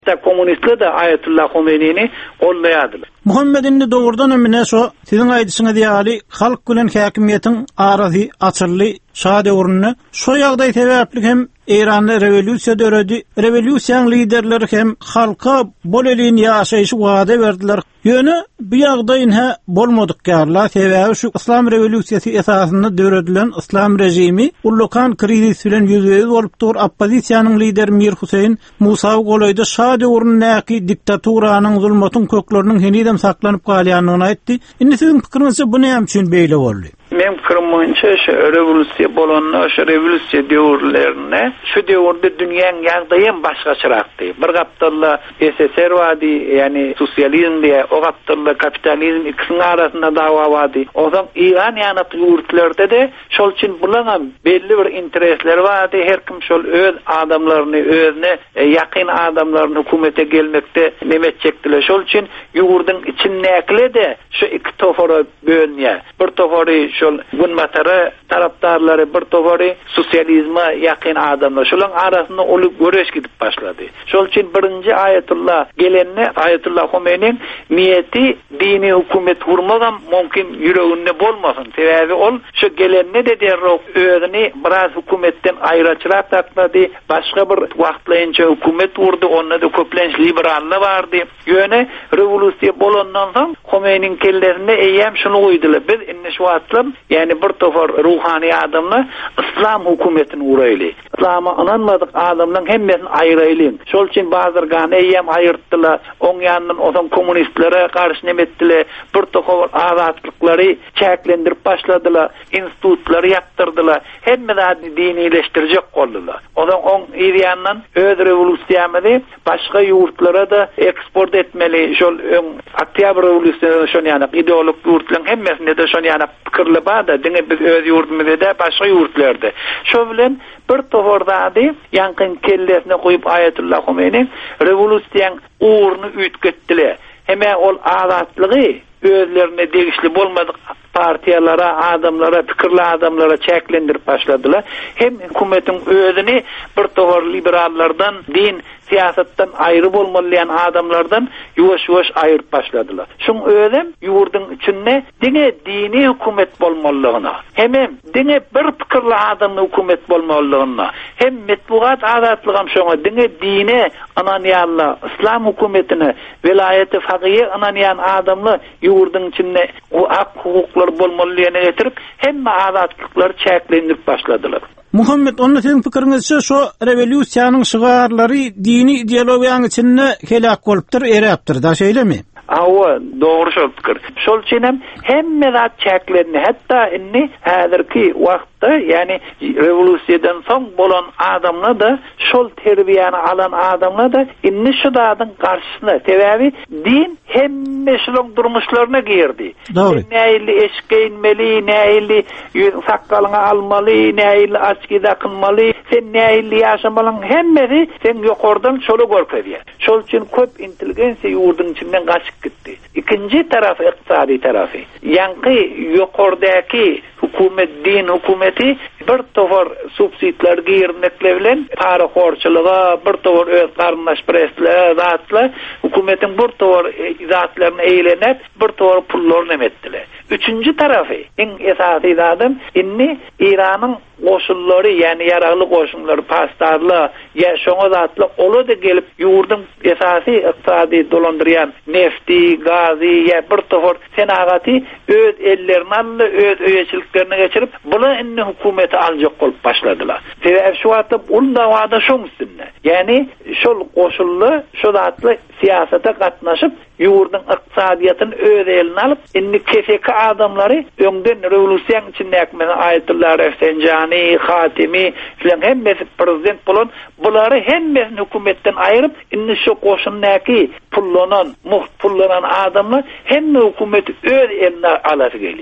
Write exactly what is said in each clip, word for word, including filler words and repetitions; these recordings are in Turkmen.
da komünistler de Ayetullah Khomeini'ni qollayadylar. Muhammed'in doğrudan ömüne so sizin aýdyşyňyz ýaly halk bilen häkimiýetiň arasy açyrly şa döwrüne şo ýagdaý sebäpli hem Eýranda revolýusiýa döredi. Revolýusiýaň liderleri hem halka bol elin ýaşaýyşy wada berdiler. Ýöne bu ýagdaýyň ha bolmadyk garlar sebäbi şu İslam revolýusiýasy esasynda döredilen İslam rejimi ullukan krizis bilen ýüzüňiz bolup dur. Oppozisiýanyň lideri Mir Husayn Musaw golaýda şa döwründäki diktaturanyň zulmatyň kökleriniň henidem saklanyp galýanyny aýtdy. Indi siziň pikiriňizçe bu näme üçin beýle boldy? Men fikrimimçe şu revolüsiýa bolanlar, şu revolüsiýa döwürlerine şu döwürde dünýäň ýagdaýy başgaçyrakdy. Bir gapdalla S S R wadi, ýani sosializm diýe, o gapdalla kapitalizm ikisiniň arasynda dawa wadi. Ozan Iran ýany ýurtlerde de şol üçin bulan belli bir interesleri wadi. Her kim şol öz adamlaryny, özüne ýakyn adamlaryny hökümete gelmekde nemetjekdiler. Şol üçin ýurdyň içindäkile de şu iki tofara bölünýär. Bir tofary şol günmatara tarapdarlary, bir tofary sosializma ýakyn adamlar. Şolaryň arasynda olup göreş gidip başlady. Şol üçin birinji Ayetullah gelenni Ayetullah Khomeiniň niýeti dini hökümet kurmagan mümkin ýüreginde bolmasyn. Sebäbi ol şu gelenni de derrok özüni biraz hökümetten aýraçyrak taklady. Başga bir wagtlaýynça hökümet urdy, onda da köplenç liberallar bardy. Ýöne revolüsiýa bolandan soň Khomeiniň kellerine eýem şunu goýdylar. Biz inne şu atlam, ýani bir tofar ruhani adamlar İslam hökümetini uraýly. İslama inanmadyk adamlaryň hemmesini aýraýly. Şol üçin bazyrgany eýem aýyrtdylar. Oň ýandan odan kommunistlere garşy nemetdiler. Bir tofar azatlyklary çäklendirip başladylar. Institutlary ýaptyrdylar. Hemmesini dinileşdirjek boldylar. Odan oň ýandan öz revolüsiýamyny başga ýurtlara da eksport etmeli. Şol Oktyabr revolüsiýasyny şol ýani ideolog ýurtlaryň hemmesinde de şol ýani pikirli bada, diňe biz öz ýurdumyzda, başga ýurtlarda. Şo bilen bir tohordady ýankyn kellesine goýup Ayetullah Khomeini revolüsiýaň uğruny ütgetdiler. Heme ol azatlygy özlerine degişli bolmadyk partiyalara, adamlara, pikirli adamlara çäklendirip başladylar. Hem hökümetiň özüni bir tohor liberallardan, din siyasattan ayrı bolmalyyan adamlardan ýuwaş-ýuwaş aýryp başladylar. Şoň öýlem ýurdyň içinde diňe dini hökümet bolmalygyna, hem diňe bir pikirli adamny hökümet bolmalygyna, hem metbuat azatlygam şoňa diňe dine ananýanla, İslam hökümetine, velayeti fagyy ananýan adamly ýurdyň içinde o hak hukuklar bolmalygyna getirip hemme azatlyklar çäklendirip başladylar. Muhammed, onun sizin pikiriňizçe şu revolüsiýanyň şygarlary dini ideologiýanyň içinde helak bolupdyr, eräpdir, da şeýlemi? Awa, dogry şol pikir. Şol üçin hem hemme zat çäklendi. Hatda inni häzirki wagtda, ýani revolüsiýadan soň bolan adamlar da şol terbiýany alan adamlar da inni şu dadyň garşysyna, sebäbi din hemme şolun durmuşlaryna girdi. Näili eşke inmeli, näili sakalyňa almaly, näili açkyda kılmaly, sen näili ýaşamalyň hemmesi sen ýokardan şolu görkezýär. Şol üçin köp intelligensiýa ýurdyň içinden gaçyp gitdi. İkinci tarafı iqtisadi tarafı. Yankı yukarıdaki hükümet, din hükümeti bir tofar subsidlar girmekle bilen para horçılığa, bir tofar öz qarındaş presle, zatla hükümetin bir tofar zatlarını eğlenip bir tofar pullarını emetdiler. Üçüncü tarafı, en esası zadım, inni İran'ın koşulları, yani yararlı koşulları, pastarlı, ya şoňa zatlı, olu da gelip ýurdun esası iqtisadi dolandıryan nefti, gazi, ya bir tofar senagati öz ellerini aldı, öz öýeçiliklerini geçirip, bula inni hükümeti aljak bolup başladylar. Sebäbi şu atyp, ul dawada şoň üstünde. Yani şol koşullu, şu zatlı siyasata gatnaşyp, ýurdun iqtisadiýatyny öz eline alıp, inni K F K adamlary öňden revolüsiýaň içindäki Ayetullah Refsenjani, Hatimi, filan hemmesi prezident bolan, bulary hemmesini hökümetten aýryp, inni şu goşunnäki pullanan, muht pullanan adamlar hemme hökümeti öz eline alasy gelýär.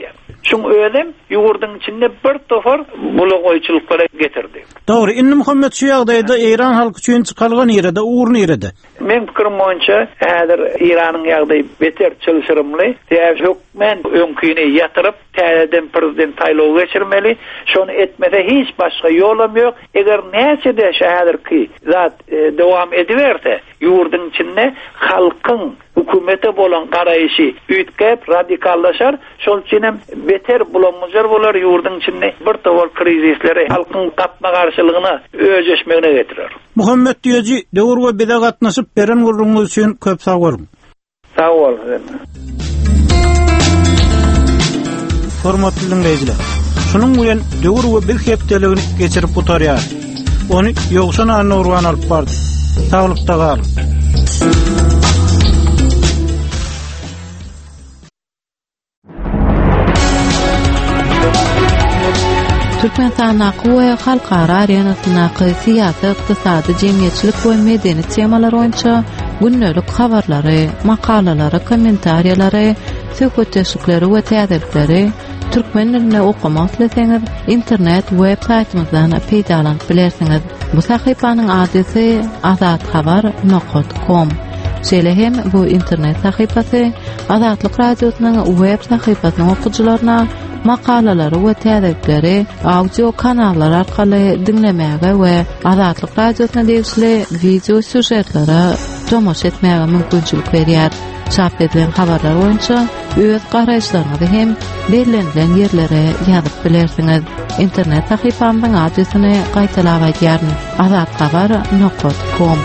Şoň ödem ýurdyň içinde bir tofor bulogoýçylyklara getirdi. Dogry, indi Muhammed şu ýagdaýda İran halky üçin çykalgan ýerde, uğurny ýerde. Men pikirim boýunça häzir İranyň ýagdaýy beter çylşyrymly, täze hökmen öňküni ýatyryp, täzeden prezident taýlaw geçirmeli. Şonu etmede hiç başga ýolum ýok. Eger näçede şäherki zat e, dowam ediberse, ýurdyň içinde halkyň hukumete bolan garaýşy üýtgep radikallaşar, şol üçin beter bulanmajar bolar ýurdyň içinde bir towar krizisleri halkyň gatma garşylygyna öjeşmegine getirer. Muhammed diýeji, döwür we bede gatnaşyp beren gurrunňyz üçin köp sag bolun. Sag bol. Hormatly dinleýijiler. Şunun bilen döwür we bir hepdeligini geçirip otarýar. Ony ýogşan anna urgan alyp bardy. Saglykda gal. Türkmenistan'da we halkara arenasynaky siýasat, ykdysady, jemgyýetçilik we medeni temalar boýunça günnelik habarlary, makalalary, kommentariýalary, söhbetleşikleri we täzelikleri türkmen dilinde okumak ileseňiz internet web saytymyzdan peýdalanyp bilersiňiz. Bu sahypanyň adresy azat habar nokta com. Şeýle hem bu internet sahypasy Azatlyk radiosynyň web sahypasynyň okuwçylaryna makalalary we täzelikleri audio kanallar arkaly dinlemäge we Azatlyk radiosyna degişli video süjetlere tomoş etmäge mümkinçilik berýär. Çap edilen habarlar boýunça öz garaýşlaryňyzy hem belirlenen ýerlere ýazyp bilersiňiz. Internet sahypamyň adresyny gaýtalap aýdýaryn: azat habar nokta com.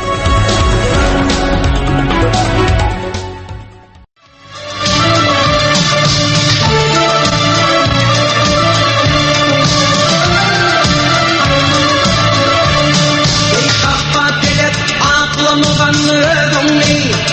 Aklımı kanlı